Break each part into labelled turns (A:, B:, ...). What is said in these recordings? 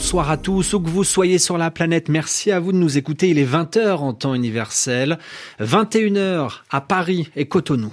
A: bonsoir à tous, où que vous soyez sur la planète, merci à vous de nous écouter. Il est 20h en temps universel, 21h à Paris et Cotonou.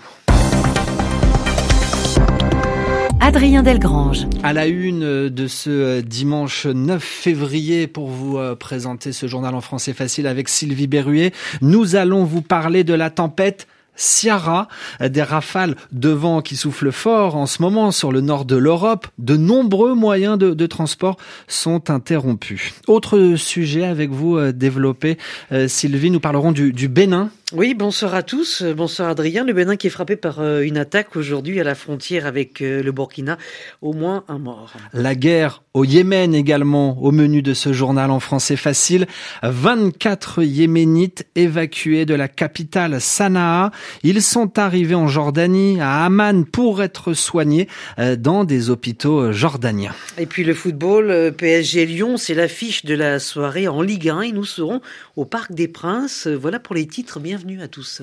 B: Adrien Delgrange.
A: À la une de ce dimanche 9 février, pour vous présenter ce journal en français facile avec Sylvie Berruet, nous allons vous parler de la tempête Ciara, des rafales de vent qui soufflent fort en ce moment sur le nord de l'Europe. De nombreux moyens de transport sont interrompus. Autre sujet avec vous développé, Sylvie, nous parlerons du Bénin.
C: Oui, bonsoir à tous. Bonsoir Adrien. Le Bénin qui est frappé par une attaque aujourd'hui à la frontière avec le Burkina. Au moins un mort.
A: La guerre au Yémen également au menu de ce journal en français facile. 24 Yéménites évacués de la capitale Sanaa. Ils sont arrivés en Jordanie, à Amman, pour être soignés dans des hôpitaux jordaniens.
C: Et puis le football, PSG Lyon, c'est l'affiche de la soirée en Ligue 1 et nous serons au Parc des Princes. Voilà pour les titres. Bienvenue à tous.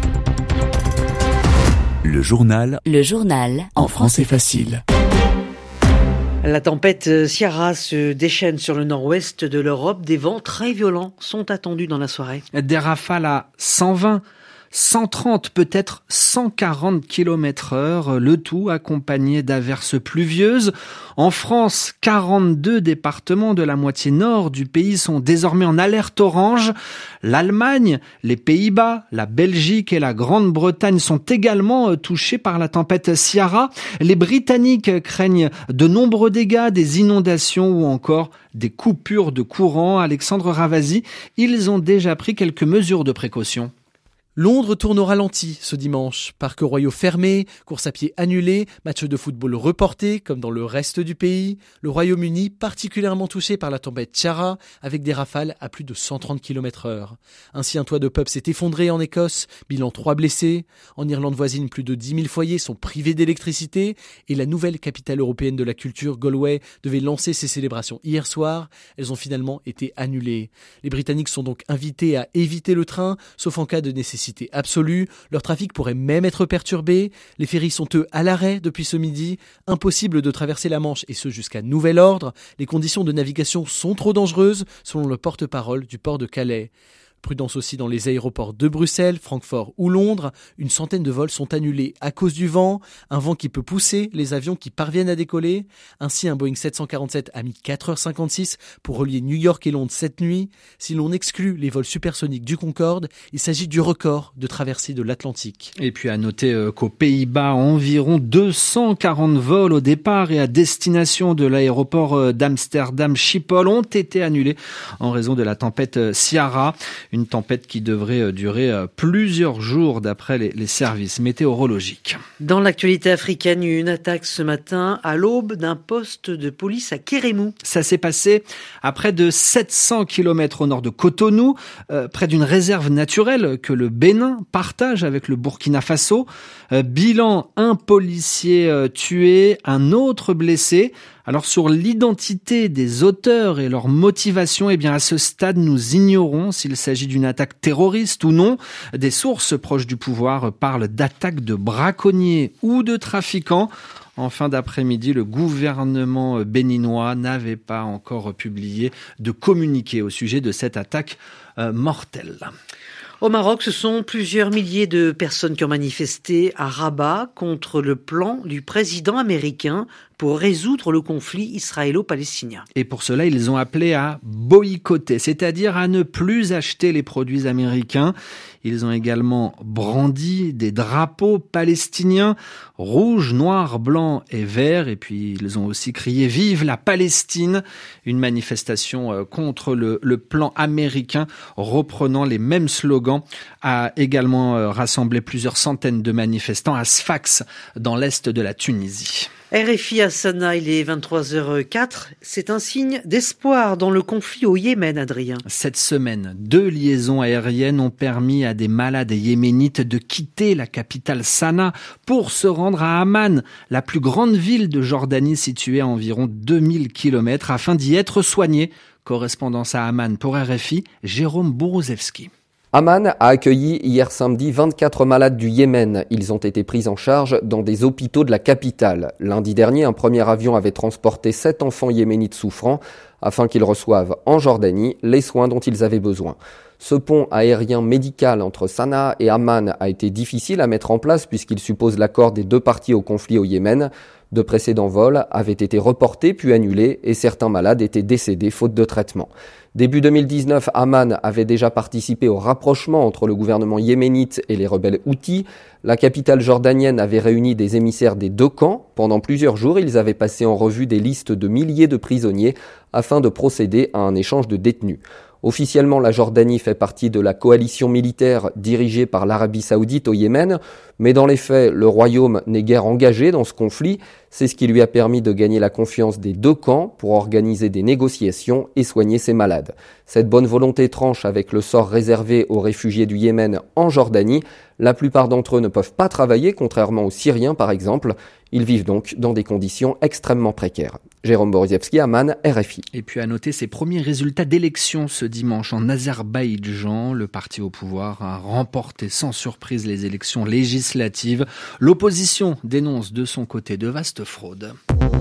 D: Le journal en français facile.
C: La tempête Ciara se déchaîne sur le nord-ouest de l'Europe. Des vents très violents sont attendus dans la soirée.
A: Des rafales à 120, 130, peut-être 140 km/h, le tout accompagné d'averses pluvieuses. En France, 42 départements de la moitié nord du pays sont désormais en alerte orange. L'Allemagne, les Pays-Bas, la Belgique et la Grande-Bretagne sont également touchés par la tempête Ciara. Les Britanniques craignent de nombreux dégâts, des inondations ou encore des coupures de courant. Alexandre Ravasi, ils ont déjà pris quelques mesures de précaution.
E: Londres tourne au ralenti ce dimanche. Parcs royaux fermés, courses à pied annulées, matchs de football reportés comme dans le reste du pays. Le Royaume-Uni particulièrement touché par la tempête Ciara avec des rafales à plus de 130 km/h. Ainsi, un toit de pub s'est effondré en Écosse, bilan 3 blessés. En Irlande voisine, plus de 10 000 foyers sont privés d'électricité et la nouvelle capitale européenne de la culture, Galway, devait lancer ses célébrations hier soir. Elles ont finalement été annulées. Les Britanniques sont donc invités à éviter le train, sauf en cas de nécessité absolue. Leur trafic pourrait même être perturbé. Les ferries sont eux à l'arrêt depuis ce midi. Impossible de traverser la Manche et ce jusqu'à nouvel ordre. Les conditions de navigation sont trop dangereuses selon le porte-parole du port de Calais. Prudence aussi dans les aéroports de Bruxelles, Francfort ou Londres. Une centaine de vols sont annulés à cause du vent. Un vent qui peut pousser les avions qui parviennent à décoller. Ainsi, un Boeing 747 a mis 4h56 pour relier New York et Londres cette nuit. Si l'on exclut les vols supersoniques du Concorde, il s'agit du record de traversée de l'Atlantique.
A: Et puis à noter qu'aux Pays-Bas, environ 240 vols au départ et à destination de l'aéroport d'Amsterdam Schiphol ont été annulés en raison de la tempête Ciara. Une tempête qui devrait durer plusieurs jours d'après les services météorologiques.
C: Dans l'actualité africaine, une attaque ce matin à l'aube d'un poste de police à Kérémou.
A: Ça s'est passé à près de 700 km au nord de Cotonou, près d'une réserve naturelle que le Bénin partage avec le Burkina Faso. Bilan, un policier tué, un autre blessé. Alors sur l'identité des auteurs et leur motivation, à ce stade, nous ignorons s'il s'agit d'une attaque terroriste ou non. Des sources proches du pouvoir parlent d'attaques de braconniers ou de trafiquants. En fin d'après-midi, le gouvernement béninois n'avait pas encore publié de communiqué au sujet de cette attaque mortelle.
C: Au Maroc, ce sont plusieurs milliers de personnes qui ont manifesté à Rabat contre le plan du président américain pour résoudre le conflit israélo-palestinien.
A: Et pour cela, ils ont appelé à boycotter, c'est-à-dire à ne plus acheter les produits américains. Ils ont également brandi des drapeaux palestiniens, rouge, noir, blanc et vert. Et puis ils ont aussi crié « Vive la Palestine !» Une manifestation contre le plan américain, reprenant les mêmes slogans, a également rassemblé plusieurs centaines de manifestants à Sfax, dans l'est de la Tunisie.
C: RFI à Sanaa, il est 23h04. C'est un signe d'espoir dans le conflit au Yémen, Adrien.
A: Cette semaine, 2 liaisons aériennes ont permis à des malades yéménites de quitter la capitale Sanaa pour se rendre à Amman, la plus grande ville de Jordanie située à environ 2000 km, afin d'y être soignés. Correspondance à Amman pour RFI, Jérôme Bourozewski.
F: Amman a accueilli hier samedi 24 malades du Yémen. Ils ont été pris en charge dans des hôpitaux de la capitale. Lundi dernier, un premier avion avait transporté 7 enfants yéménites souffrants afin qu'ils reçoivent en Jordanie les soins dont ils avaient besoin. Ce pont aérien médical entre Sanaa et Amman a été difficile à mettre en place puisqu'il suppose l'accord des deux parties au conflit au Yémen. De précédents vols avaient été reportés puis annulés et certains malades étaient décédés faute de traitement. Début 2019, Amman avait déjà participé au rapprochement entre le gouvernement yéménite et les rebelles houthis. La capitale jordanienne avait réuni des émissaires des deux camps. Pendant plusieurs jours, ils avaient passé en revue des listes de milliers de prisonniers afin de procéder à un échange de détenus. Officiellement, la Jordanie fait partie de la coalition militaire dirigée par l'Arabie Saoudite au Yémen, mais dans les faits, le royaume n'est guère engagé dans ce conflit. C'est ce qui lui a permis de gagner la confiance des deux camps pour organiser des négociations et soigner ses malades. Cette bonne volonté tranche avec le sort réservé aux réfugiés du Yémen en Jordanie. La plupart d'entre eux ne peuvent pas travailler, contrairement aux Syriens par exemple. Ils vivent donc dans des conditions extrêmement précaires. Jérôme Boroziewski, Amman, RFI.
A: Et puis à noter ces premiers résultats d'élection ce dimanche en Azerbaïdjan. Le parti au pouvoir a remporté sans surprise les élections législatives. L'opposition dénonce de son côté de vastes fraudes.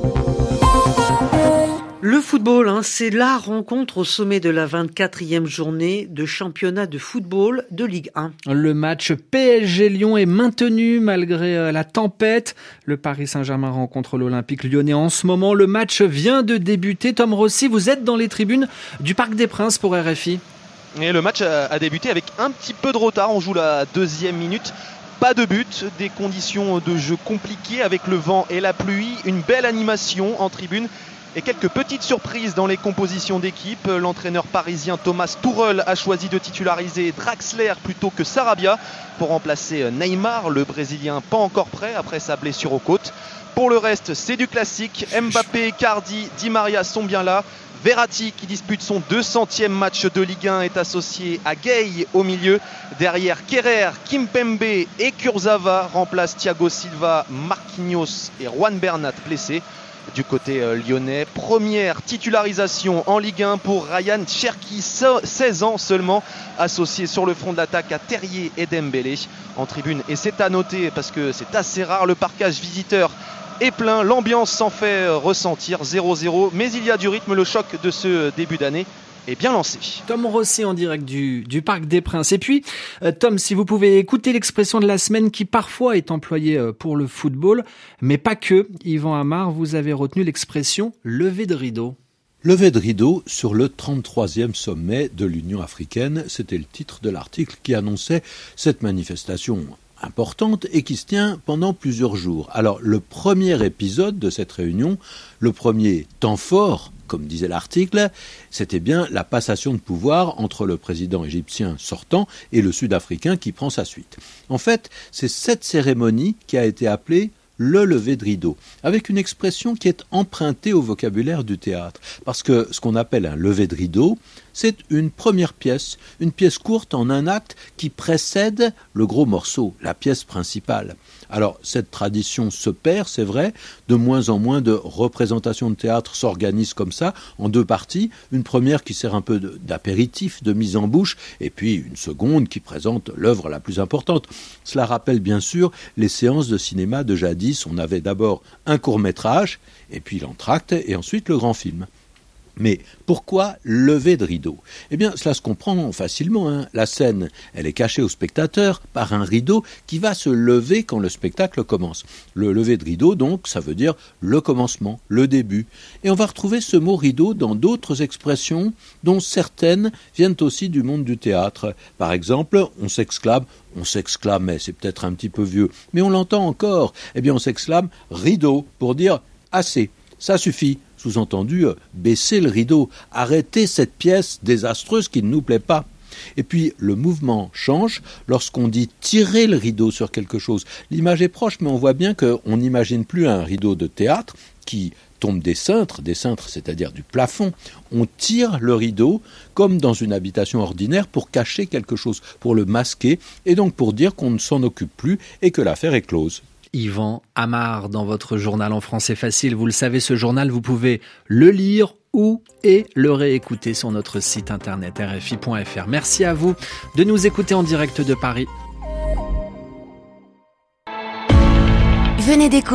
C: Le football, c'est la rencontre au sommet de la 24e journée de championnat de football de Ligue 1.
A: Le match PSG-Lyon est maintenu malgré la tempête. Le Paris Saint-Germain rencontre l'Olympique Lyonnais en ce moment. Le match vient de débuter. Tom Rossi, vous êtes dans les tribunes du Parc des Princes pour RFI.
G: Et le match a débuté avec un petit peu de retard. On joue la 2e minute. Pas de but, des conditions de jeu compliquées avec le vent et la pluie. Une belle animation en tribune. Et quelques petites surprises dans les compositions d'équipe. L'entraîneur parisien Thomas Tuchel a choisi de titulariser Draxler plutôt que Sarabia pour remplacer Neymar, le Brésilien pas encore prêt après sa blessure aux côtes. Pour le reste, c'est du classique. Mbappé, Icardi, Di Maria sont bien là. Verratti, qui dispute son 200e match de Ligue 1, est associé à Gueye au milieu. Derrière, Kerrer, Kimpembe et Kurzawa remplacent Thiago Silva, Marquinhos et Juan Bernat blessés. Du côté lyonnais, première titularisation en Ligue 1 pour Ryan Cherki, 16 ans seulement, associé sur le front de l'attaque à Terrier et Dembélé en tribune. Et c'est à noter parce que c'est assez rare, le parcage visiteur est plein, l'ambiance s'en fait ressentir, 0-0, mais il y a du rythme, le choc de ce début d'année est bien lancé.
A: Tom Rossi en direct du Parc des Princes. Et puis, Tom, si vous pouvez écouter l'expression de la semaine qui parfois est employée pour le football, mais pas que. Yvan Amar, vous avez retenu l'expression « lever de rideau ».
H: Levé de rideau sur le 33e sommet de l'Union africaine, c'était le titre de l'article qui annonçait cette manifestation importante et qui se tient pendant plusieurs jours. Alors, le premier épisode de cette réunion, le premier temps fort, comme disait l'article, c'était bien la passation de pouvoir entre le président égyptien sortant et le sud-africain qui prend sa suite. En fait, c'est cette cérémonie qui a été appelée le lever de rideau, avec une expression qui est empruntée au vocabulaire du théâtre. Parce que ce qu'on appelle un lever de rideau, c'est une première pièce, une pièce courte en un acte qui précède le gros morceau, la pièce principale. Alors, cette tradition se perd, c'est vrai, de moins en moins de représentations de théâtre s'organisent comme ça, en deux parties, une première qui sert un peu d'apéritif, de mise en bouche, et puis une seconde qui présente l'œuvre la plus importante. Cela rappelle bien sûr les séances de cinéma de jadis, on avait d'abord un court-métrage, et puis l'entracte, et ensuite le grand film. Mais pourquoi lever de rideau ? Eh bien, cela se comprend facilement. La scène, elle est cachée au spectateur par un rideau qui va se lever quand le spectacle commence. Le lever de rideau, donc, ça veut dire le commencement, le début. Et on va retrouver ce mot rideau dans d'autres expressions, dont certaines viennent aussi du monde du théâtre. Par exemple, on s'exclamait, c'est peut-être un petit peu vieux, mais on l'entend encore. Eh bien, on s'exclame rideau pour dire assez, ça suffit. Sous-entendu, baisser le rideau, arrêter cette pièce désastreuse qui ne nous plaît pas. Et puis, le mouvement change lorsqu'on dit tirer le rideau sur quelque chose. L'image est proche, mais on voit bien qu'on n'imagine plus un rideau de théâtre qui tombe des cintres, c'est-à-dire du plafond. On tire le rideau comme dans une habitation ordinaire pour cacher quelque chose, pour le masquer, et donc pour dire qu'on ne s'en occupe plus et que l'affaire est close.
A: Yvan Amar dans votre journal en français facile. Vous le savez, ce journal, vous pouvez le lire ou et le réécouter sur notre site internet rfi.fr. Merci à vous de nous écouter en direct de Paris.
B: Venez découvrir